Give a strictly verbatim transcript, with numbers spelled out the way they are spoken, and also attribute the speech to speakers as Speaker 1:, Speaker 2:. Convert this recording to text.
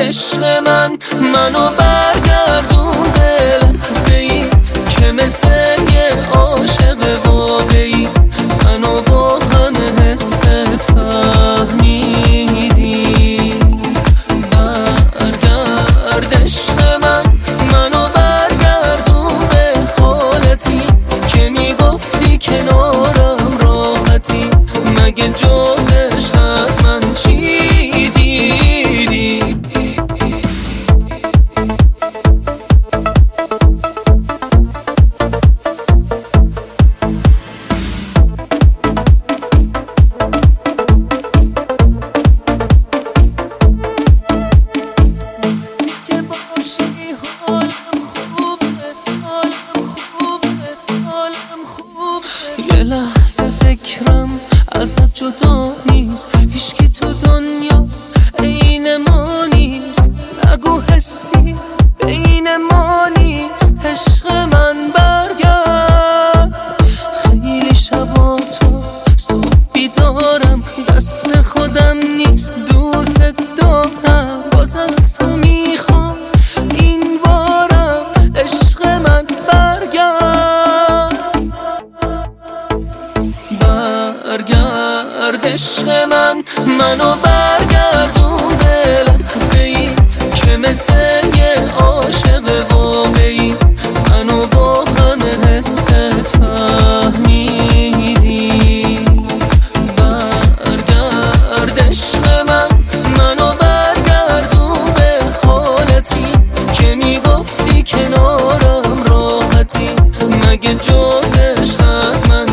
Speaker 1: عشق من منو برگردون به لحظه‌ای که مثل یه عاشق واقعی منو با همه حست فهمیدی. برگرد عشق من منو برگردون به حالتی که میگفتی کنارم راحتی، مگه جزش از من چی دیدی؟ یه لحظه فکرم ازت جدا نیست، هیچکی تو دنیا عین ما نیست، نگو حسی بین ما نیست. عشق من برگرد، خیلی شبا تو صبح بیدارم، دست خودم نیست دوست دارم، باز از تو میخوام این بارم. عشق من برگرد، برگرد عشق من منو برگردون به لحظه‌ای که مثل یه عاشق واقعی منو با همه حست فهمیدی. برگرد عشق من منو برگردون به حالتی که میگفتی کنارم راحتی، مگه جزش از من